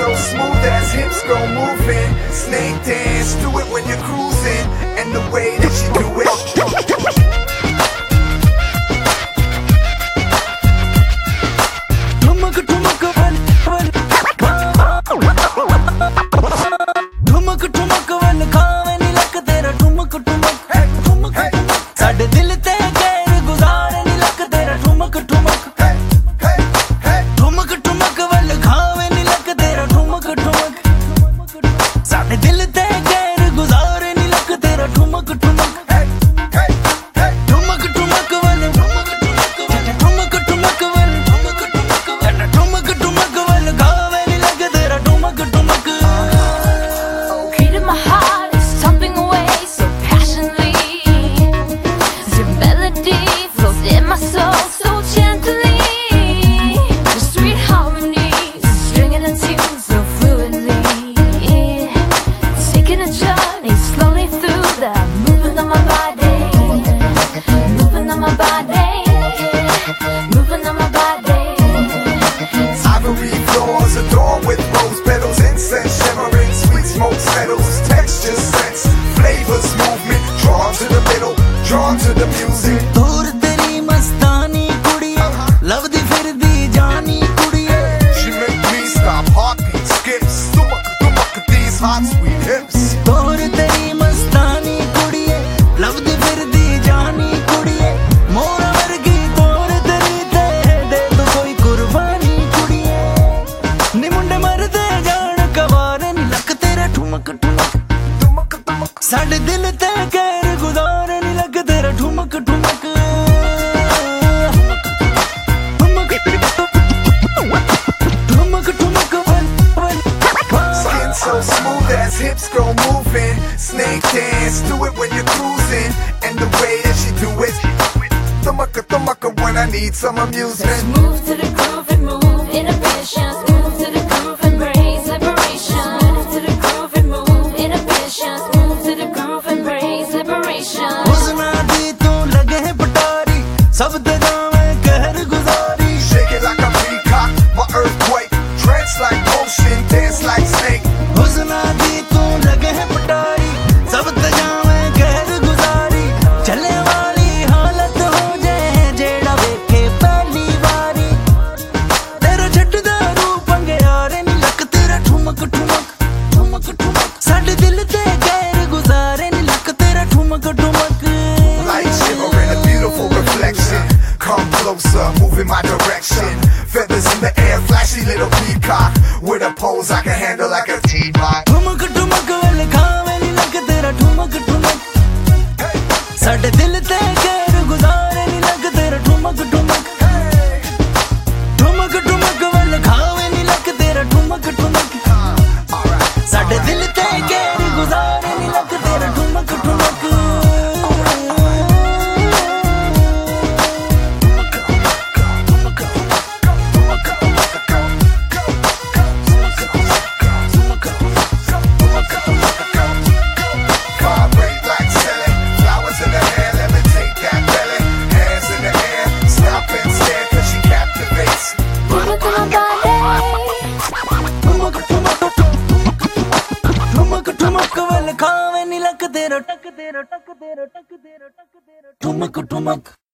so smooth as hips go moving. Snake dance, do it when you're cruising. And the way that you do it. Drawn to the music. दूर तेरी मस्तानी कुड़िए, लवदी फिरदी जानी कुड़िए. She make me stop heartbeat, skips. Tumak these hot sweet hips. दूर तेरी मस्तानी कुड़िए, लवदी फिरदी जानी कुड़िए. मोरा वर्गी तोर तेरी दे दो कोई कुर्बानी कुड़िए. नी मुंडे मरदे जान कवारे नी लक तेरा ठुमक ठुमक. साडे दिल ते कहर गुजारे नी लग तेरा ठुमक ठुमक. Skin so smooth as hips go moving. Snake dance, do it when you're cruising. And the way that she do it. Tumaka when I need some amusement. Move to the groove and move inhibitions. Move to the groove and raise liberation. Move to the groove and move inhibitions. Move to the groove and raise liberation. हुस्ना दी तू लगे है पटारी, सब ते जावे कहर गुजारी. Shake it like a peacock, my earthquake. Trance like motion, dance like snake. हुस्ना दी तू लगे है पटारी, सब ते जावे कहर गुजारी. चले वाली हालत हो जाए जेड़ा वेखे पहली बारी. तेरा छटदा रूप अंगयारे नी लक तेरा ठुमक ठुमक ठुमक ठुमक. साडे दिल ते कहर गुजारे नी लक तेरा ठुमक ठुमक. Light shiver in a beautiful reflection. Come closer, move in my direction. Feathers in the air, flashy little peacock. With a pose I can handle like a teapot. ठुमक ठुमक वाले खावे नी लग तेरा ठुमक ठुमक. साडे दिल ते कहर गुजारे नी लग तेरा ठुमक ठुमक. ठुमक ठुमक वाले खावे नी लग तेरा ठुमक ठुमक. साडे दिल ते कहर गुजारे नी लग तेरा ठुमक ठुमक. Vibrate like Sally. Flowers in the hair, let me take that belly. Hands in the air, stop and stare, cause she captivates. Move it to my body. ठुमक ठुमक ठुमक ठुमक वाले खावे नी लग तेरा टक तेरा टक तेरा टक तेरा टक तेरा ठुमक ठुमक.